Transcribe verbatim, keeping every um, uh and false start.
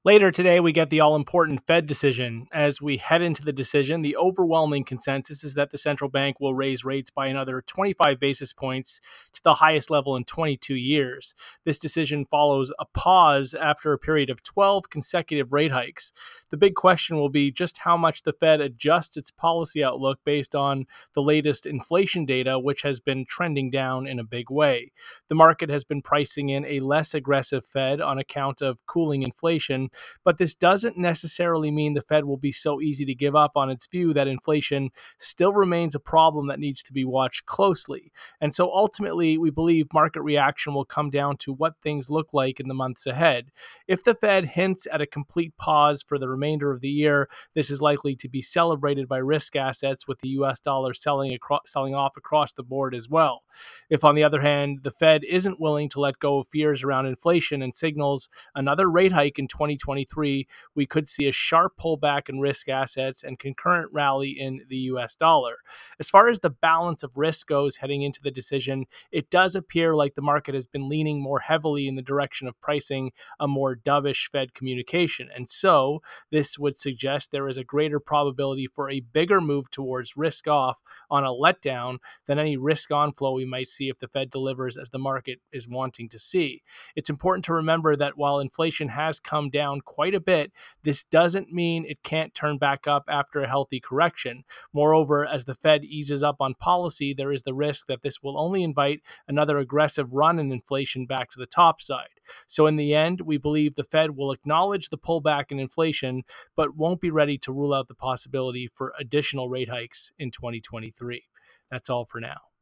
Later today, we get the all important Fed decision. As we head into the decision, the overwhelming consensus is that the central bank will raise rates by another twenty-five basis points to the highest level in twenty-two years. This decision follows a pause after a period of twelve consecutive rate hikes. The big question will be just how much the Fed adjusts its policy outlook based on the latest inflation data, which has been trending down in a big way. The market has been pricing in a less aggressive Fed on account of cooling inflation, but this doesn't necessarily mean the Fed will be so easy to give up on its view that inflation still remains a problem that needs to be watched closely. And so ultimately, we believe market reaction will come down to what things look like in the months ahead. If the Fed hints at a complete pause for the remainder of the year, this is likely to be celebrated by risk assets, with the U S dollar selling across, selling off across the board as well. If, on the other hand, the Fed isn't willing to let go of fears around inflation and signals another rate hike in twenty twenty-three, we could see a sharp pullback in risk assets and concurrent rally in the U S dollar. As far as the balance of risk goes heading into the decision, it does appear like the market has been leaning more heavily in the direction of pricing a more dovish Fed communication. And so this would suggest there is a greater probability for a bigger move towards risk off on a letdown than any risk on flow we might see if the Fed delivers as the market is wanting to see. It's important to remember that while inflation has come down quite a bit, this doesn't mean it can't turn back up after a healthy correction. Moreover, as the Fed eases up on policy, there is the risk that this will only invite another aggressive run in inflation back to the top side. So in the end, we believe the Fed will acknowledge the pullback in inflation, but won't be ready to rule out the possibility for additional rate hikes in twenty twenty-three. That's all for now.